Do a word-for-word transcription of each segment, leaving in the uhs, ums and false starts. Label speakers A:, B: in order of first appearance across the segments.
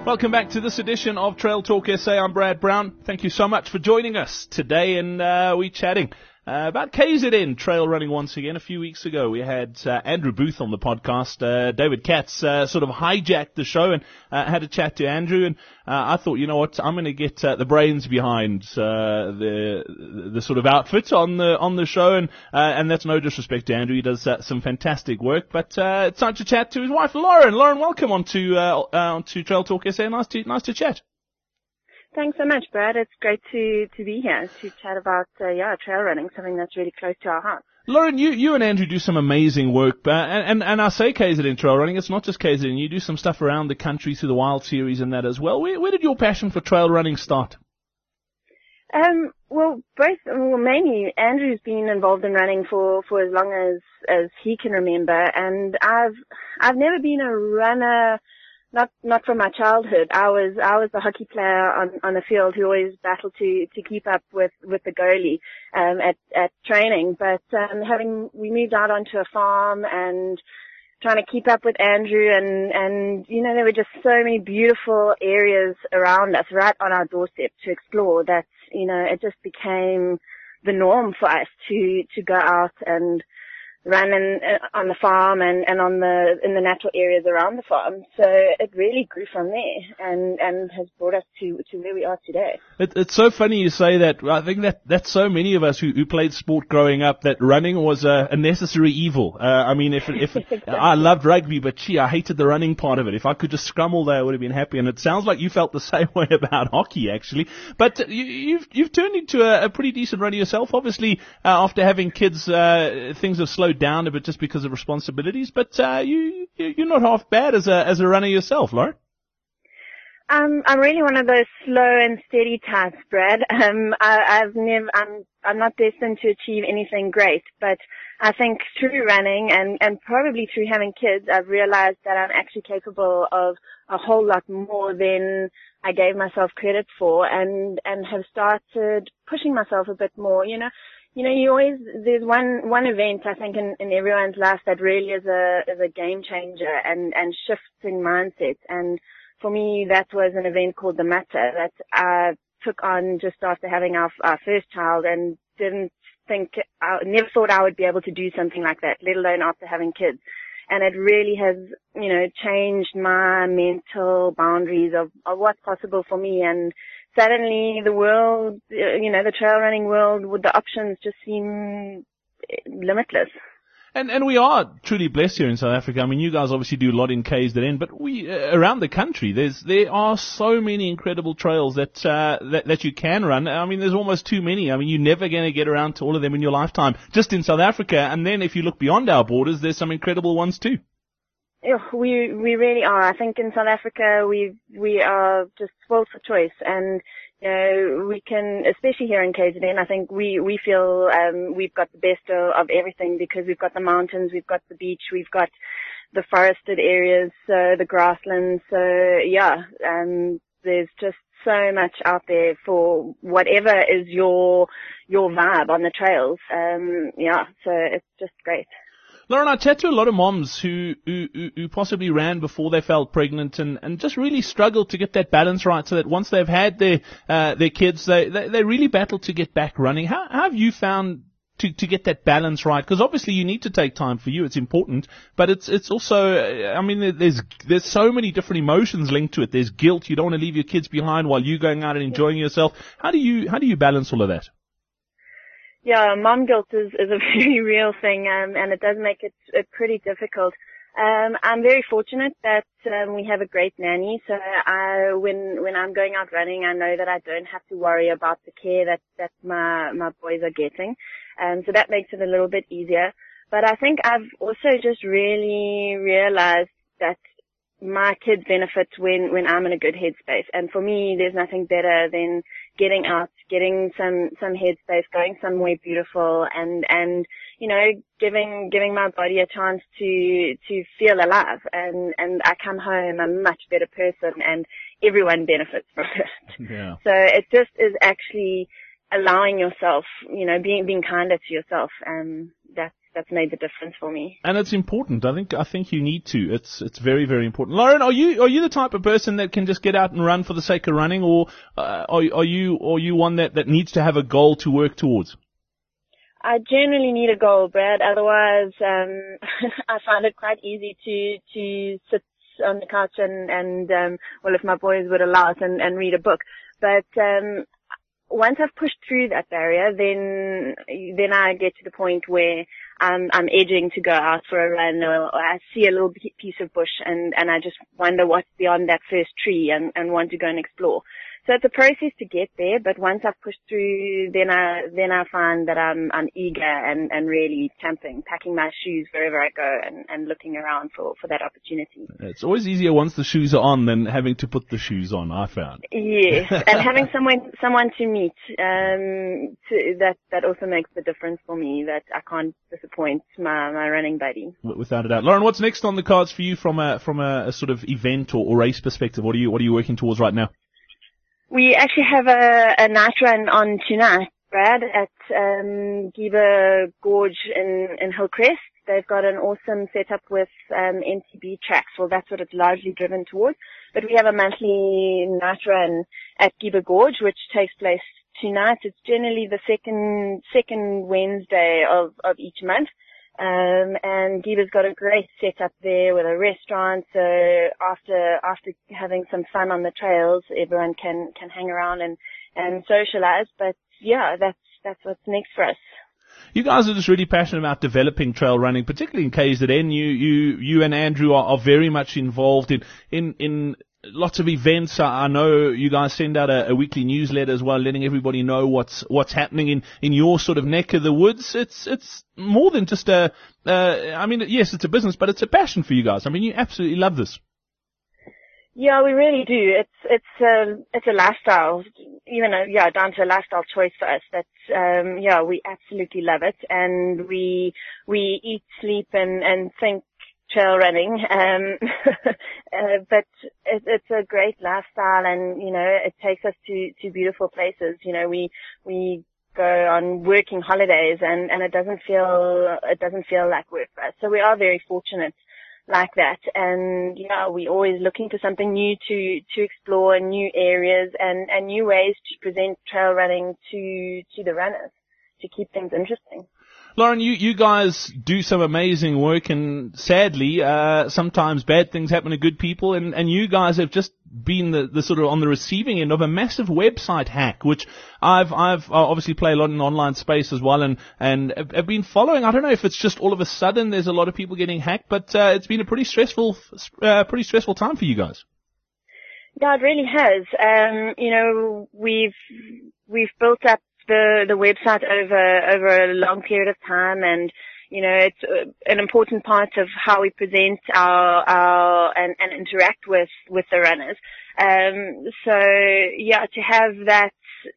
A: Welcome back to this edition of Trail Talk S A. I'm Brad Brown. Thank you so much for joining us today, and uh, we're chatting uh, about K Z N trail running once again. A few weeks ago, we had uh, Andrew Booth on the podcast. Uh, David Katz uh, sort of hijacked the show and uh, had a chat to Andrew, and uh, I thought, you know what, I'm going to get uh, the brains behind uh, the the sort of outfit on the on the show, and uh, and that's no disrespect to Andrew. He does uh, some fantastic work, but uh, it's time to chat to his wife, Lauren. Lauren, welcome on to uh, uh, to Trail Talk S A. Nice to nice to chat.
B: Thanks so much, Brad. It's great to, to be here to chat about, uh, yeah, trail running, something that's really close to our hearts.
A: Lauren, you, you and Andrew do some amazing work, uh, and, and, and I say K Z N trail running, it's not just K Z N, you do some stuff around the country through the Wild Series and that as well. Where, where did your passion for trail running start?
B: Um, well, both, well, mainly Andrew's been involved in running for, for as long as, as he can remember, and I've, I've never been a runner. Not, not from my childhood. I was, I was the hockey player on, on the field who always battled to, to keep up with, with the goalie, um, at, at training. But, um, having, we moved out onto a farm and trying to keep up with Andrew and, and, you know, there were just so many beautiful areas around us right on our doorstep to explore that, you know, it just became the norm for us to, to go out and run in, uh, on the farm and, and on the, in the natural areas around the farm. So it really grew from there and, and has brought us to, to where we are today.
A: It, it's so funny you say that. I think that that's so many of us who, who played sport growing up that running was a, a necessary evil. Uh, I mean, if, if, exactly. I loved rugby, but gee, I hated the running part of it. If I could just scrumble there, I would have been happy. And it sounds like you felt the same way about hockey, actually. But you, you've, you've turned into a, a pretty decent runner yourself. Obviously, uh, after having kids, uh, things have slowed down a bit just because of responsibilities, but uh, you you're not half bad as a as a runner yourself, Lauren.
B: Um, I'm really one of those slow and steady types, Brad. Um, I, I've never, I'm I'm not destined to achieve anything great, but I think through running and and probably through having kids, I've realized that I'm actually capable of a whole lot more than I gave myself credit for, and and have started pushing myself a bit more, you know. You know, you always, there's one, one event I think in, in everyone's life that really is a, is a game changer and, and shifts in mindset. And for me, that was an event called the Matter that I took on just after having our, our first child and didn't think, I never thought I would be able to do something like that, let alone after having kids. And it really has, you know, changed my mental boundaries of, of what's possible for me. And suddenly the world, you know, the trail running world, with the options just seem limitless.
A: And and we are truly blessed here in South Africa. I mean, you guys obviously do a lot in K Z N, but we uh, around the country, there's there are so many incredible trails that uh, that that you can run. I mean, there's almost too many. I mean, you're never going to get around to all of them in your lifetime, just in South Africa. And then if you look beyond our borders, there's some incredible ones too.
B: Yeah, we we really are. I think in South Africa we we are just spoiled for choice, and you know, we can, especially here in K Z N, I think we we feel um we've got the best of, of everything because we've got the mountains, we've got the beach, we've got the forested areas, so the grasslands. So yeah, um there's just so much out there for whatever is your your vibe on the trails. Um yeah, so it's just great.
A: Lauren, I chat to a lot of moms who, who, who possibly ran before they felt pregnant and, and just really struggled to get that balance right so that once they've had their, uh, their kids, they, they, they really battle to get back running. How, how have you found to, to get that balance right? Because obviously you need to take time for you. It's important, but it's, it's also, I mean, there's, there's so many different emotions linked to it. There's guilt. You don't want to leave your kids behind while you're going out and enjoying yourself. How do you, how do you balance all of that?
B: Yeah, mom guilt is, is a very real thing, um, and it does make it, it pretty difficult. Um, I'm very fortunate that um, we have a great nanny, so I, when when I'm going out running, I know that I don't have to worry about the care that that my my boys are getting, um, so that makes it a little bit easier. But I think I've also just really realized that my kids benefit when when I'm in a good headspace, and for me, there's nothing better than getting out, getting some some headspace, going somewhere beautiful, and and you know, giving giving my body a chance to to feel alive. And and I come home a much better person, and everyone benefits from it.
A: Yeah.
B: So it just is actually allowing yourself, you know, being being kinder to yourself. Um, that's that's made the difference for me.
A: And it's important. I think I think you need to. It's it's very very important. Lauren, are you are you the type of person that can just get out and run for the sake of running, or uh, are are you are you one that that needs to have a goal to work towards?
B: I generally need a goal, Brad. Otherwise, um, I find it quite easy to to sit on the couch and and um, well, if my boys would allow it, and, and read a book. But um, once I've pushed through that barrier, then then I get to the point where I'm I'm edging to go out for a run, or, or I see a little piece of bush, and and I just wonder what's beyond that first tree, and and want to go and explore. So it's a process to get there, but once I've pushed through, then I then I find that I'm I'm eager and and really champing, packing my shoes wherever I go, and and looking around for for that opportunity.
A: It's always easier once the shoes are on than having to put the shoes on, I found.
B: Yes, and having someone someone to meet, um, to, that that also makes the difference for me. That I can't disappoint my my running buddy.
A: Without a doubt, Lauren, what's next on the cards for you from a from a, a sort of event or, or race perspective? What are you what are you working towards right now?
B: We actually have a, a night run on tonight, Brad, at um, Giba Gorge in, in Hillcrest. They've got an awesome setup with um, M T B tracks. Well, that's what it's largely driven towards. But we have a monthly night run at Giba Gorge, which takes place tonight. It's generally the second second Wednesday of, of each month. Um, and Giba's got a great setup there with a restaurant, so after, after having some fun on the trails, everyone can, can hang around and, and socialize. But yeah, that's, that's what's next for us.
A: You guys are just really passionate about developing trail running, particularly in K Z N. You, you, you and Andrew are, are very much involved in, in, in lots of events. I know you guys send out a, a weekly newsletter as well, letting everybody know what's what's happening in, in your sort of neck of the woods. It's it's more than just a. Uh, I mean, yes, it's a business, but it's a passion for you guys. I mean, you absolutely love this.
B: Yeah, we really do. It's it's a it's a lifestyle, even a yeah down to a lifestyle choice for us. That's um yeah, we absolutely love it, and we we eat, sleep, and and think trail running, um, uh, but it, it's a great lifestyle, and you know it takes us to to beautiful places. You know, we we go on working holidays, and and it doesn't feel it doesn't feel like work for us. So we are very fortunate like that, and yeah, we're always looking for something new to to explore, new areas, and and new ways to present trail running to to the runners to keep things interesting.
A: Lauren, you, you guys do some amazing work, and sadly, uh, sometimes bad things happen to good people, and, and you guys have just been the, the sort of on the receiving end of a massive website hack, which I've, I've obviously played a lot in online space as well, and, and have been following. I don't know if it's just all of a sudden there's a lot of people getting hacked, but, uh, it's been a pretty stressful, uh, pretty stressful time for you guys.
B: Yeah, it really has. Um, you know, we've, we've built up the the website over over a long period of time, and you know it's uh, an important part of how we present our our and, and interact with with the runners. Um, so yeah, to have that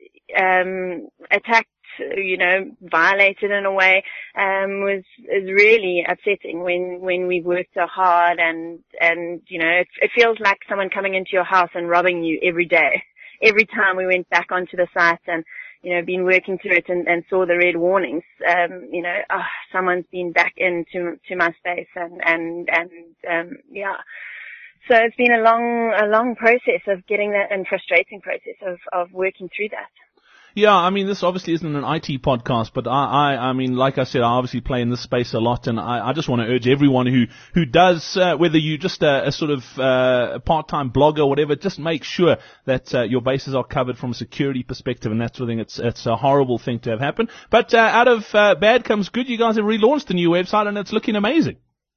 B: um, attacked, you know, violated in a way, um, was is really upsetting when when we've worked so hard, and and you know it, it feels like someone coming into your house and robbing you every day. Every time we went back onto the site and you know, been working through it and, and saw the red warnings, um, you know, oh, someone's been back into to my space, and, and, and, um, yeah. So it's been a long, a long process of getting that, and frustrating process of, of working through that.
A: Yeah, I mean, this obviously isn't an I T podcast, but I, I, I mean, like I said, I obviously play in this space a lot, and I, I just want to urge everyone who, who does, uh, whether you're just a, a sort of, uh, a part-time blogger or whatever, just make sure that, uh, your bases are covered from a security perspective and that sort of thing. It's, it's a horrible thing to have happen. But, uh, out of, uh, bad comes good. You guys have relaunched a new website, and it's looking amazing.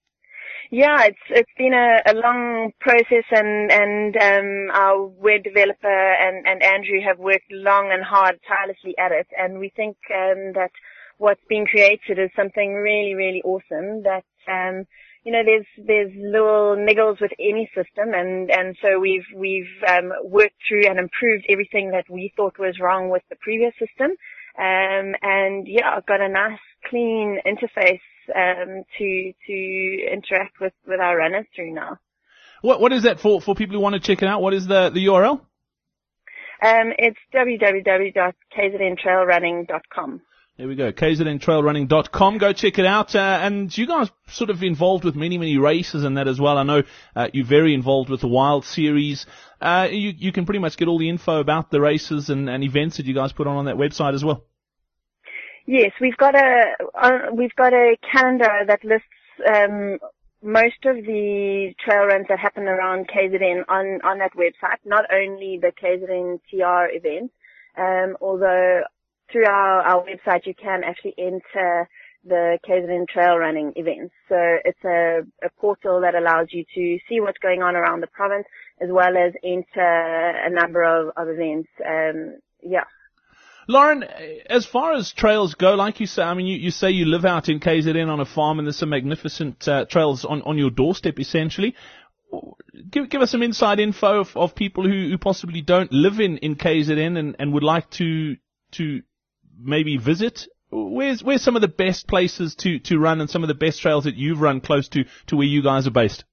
B: Yeah, it's it's been a, a long process, and and um, our web developer and, and Andrew have worked long and hard, tirelessly at it, and we think um, that what's been created is something really, really awesome. That um, you know, there's there's little niggles with any system, and and so we've we've um, worked through and improved everything that we thought was wrong with the previous system, um, and yeah, I've got a nice, clean interface um to to interact with with our runners through now.
A: What what is that for for people who want to check it out? What is the the U R L?
B: Um it's w w w dot k z n trail running dot com.
A: There we go, k z n trail running dot com. Go check it out. Uh, and you guys sort of involved with many, many races and that as well. I know uh, you're very involved with the Wild Series. Uh, you, you can pretty much get all the info about the races and, and events that you guys put on on that website as well.
B: Yes, we've got a uh, we've got a calendar that lists um, most of the trail runs that happen around K Z N on on that website. Not only the K Z N T R events, um, although through our, our website you can actually enter the K Z N trail running events. So it's a, a portal that allows you to see what's going on around the province as well as enter a number of, of events. Um, yeah.
A: Lauren, as far as trails go, like you say, I mean, you, you say you live out in K Z N on a farm and there's some magnificent uh, trails on, on your doorstep essentially. Give, give us some inside info of, of people who, who possibly don't live in, in K Z N and, and would like to to maybe visit. Where's where's some of the best places to, to run and some of the best trails that you've run close to, to where you guys are based?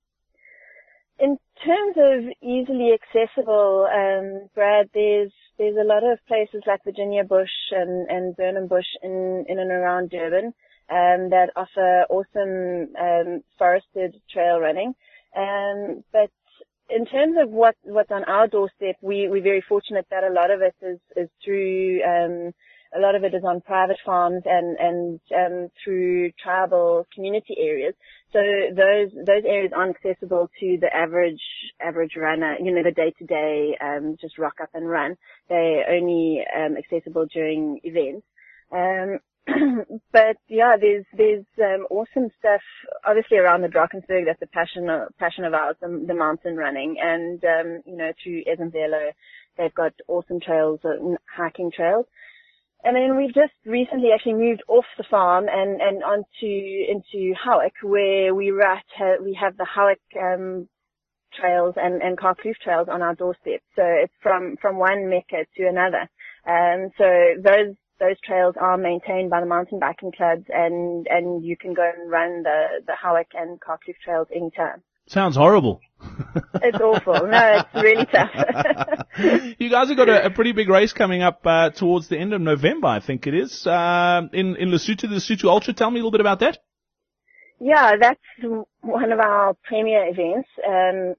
B: In terms of easily accessible, um, Brad, there's there's a lot of places like Virginia Bush and, and Burnham Bush in, in and around Durban um, that offer awesome um, forested trail running. Um, but in terms of what, what's on our doorstep, we, we're very fortunate that a lot of it is, is through um, a lot of it is on private farms and, and um, through tribal community areas. So those those areas aren't accessible to the average average runner, you know, the day-to-day, um, just rock up and run. They're only um, accessible during events. Um, but yeah, there's there's um, awesome stuff, obviously around the Drakensberg. That's a passion of, passion of ours, the, the mountain running, and um, you know, through Esenvelo, they've got awesome trails, uh, hiking trails. And then we've just recently actually moved off the farm and, and onto, into Howick, where we rat, uh, we have the Howick, um, trails and, and Carkloof trails on our doorstep. So it's from, from one mecca to another. Um, so those, those trails are maintained by the mountain biking clubs and, and you can go and run the, the Howick and Carkloof trails anytime.
A: Sounds horrible.
B: It's awful. No, it's really tough.
A: You guys have got a, a pretty big race coming up uh, towards the end of November, I think it is, uh, in, in Lesotho, the Lesotho Ultra. Tell me a little bit about that.
B: Yeah, that's one of our premier events, um,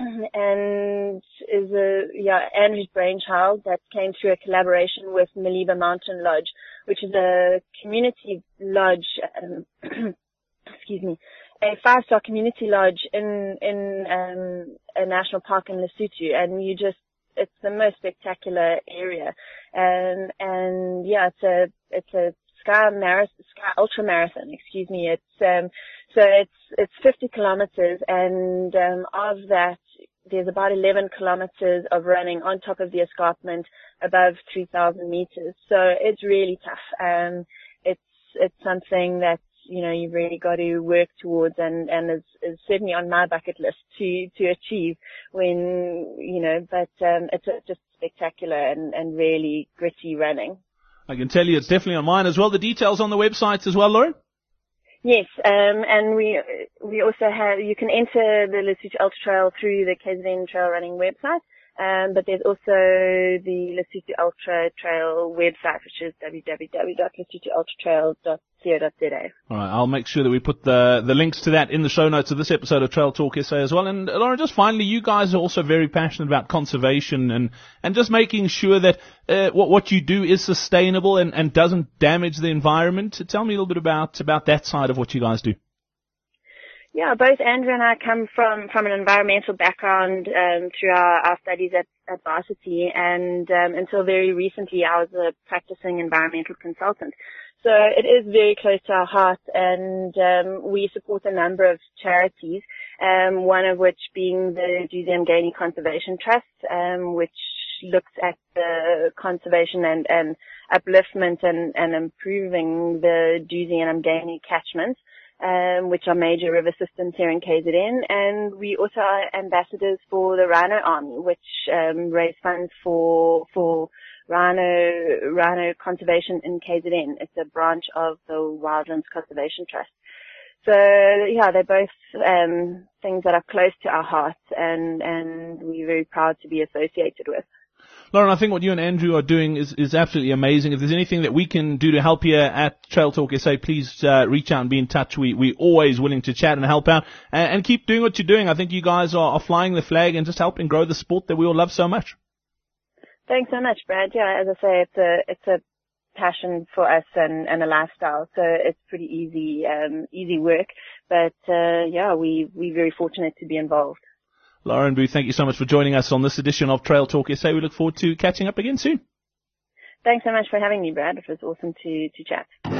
B: and is a, yeah, Andrew's brainchild that came through a collaboration with Maliba Mountain Lodge, which is a community lodge, um, excuse me, a five-star community lodge in, in, um, a national park in Lesotho, and you just, it's the most spectacular area. Um, and yeah, it's a, it's a Sky Marathon, Sky Ultra Marathon, excuse me. It's, um, so it's, it's fifty kilometers, and, um, of that, there's about eleven kilometers of running on top of the escarpment above three thousand meters. So it's really tough. Um, it's, it's something that, you know, you've really got to work towards and, and is, is certainly on my bucket list to, to achieve when, you know, but, um, it's a, just spectacular and, and really gritty running.
A: I can tell you it's definitely on mine as well. The details on the websites as well, Lauren?
B: Yes, um, and we, we also have, you can enter the Lesotho Ultra Trail through the K Z N Trail Running website. Um, but there's also the Lesotho Ultra Trail website, which is w w w dot lesotho ultra trail dot co dot z a.
A: All right, I'll make sure that we put the the links to that in the show notes of this episode of Trail Talk S A as well. And Lauren, just finally, you guys are also very passionate about conservation and and just making sure that uh, what what you do is sustainable and and doesn't damage the environment. Tell me a little bit about about that side of what you guys do.
B: Yeah, both Andrew and I come from, from an environmental background um, through our, our studies at, at varsity, and um, until very recently I was a practicing environmental consultant. So it is very close to our heart, and um, we support a number of charities, um, one of which being the Duzi Mngeni Conservation Trust, um, which looks at the conservation and, and upliftment and, and improving the Duzi and Mngeni catchments. Um, which are major river systems here in K Z N, and we also are ambassadors for the Rhino Army, which um, raise funds for for rhino rhino conservation in K Z N. It's a branch of the Wildlands Conservation Trust. So yeah, they're both um, things that are close to our hearts, and and we're very proud to be associated with.
A: Lauren, I think what you and Andrew are doing is, is absolutely amazing. If there's anything that we can do to help you at Trail Talk S A, please uh, reach out and be in touch. We, we're always willing to chat and help out, and, and keep doing what you're doing. I think you guys are, are flying the flag and just helping grow the sport that we all love so much.
B: Thanks so much, Brad. Yeah, as I say, it's a it's a passion for us and, and a lifestyle, so it's pretty easy um, easy work. But uh, yeah, we we're very fortunate to be involved.
A: Lauren Booth, thank you so much for joining us on this edition of Trail Talk S A. We look forward to catching up again soon.
B: Thanks so much for having me, Brad. It was awesome to to chat.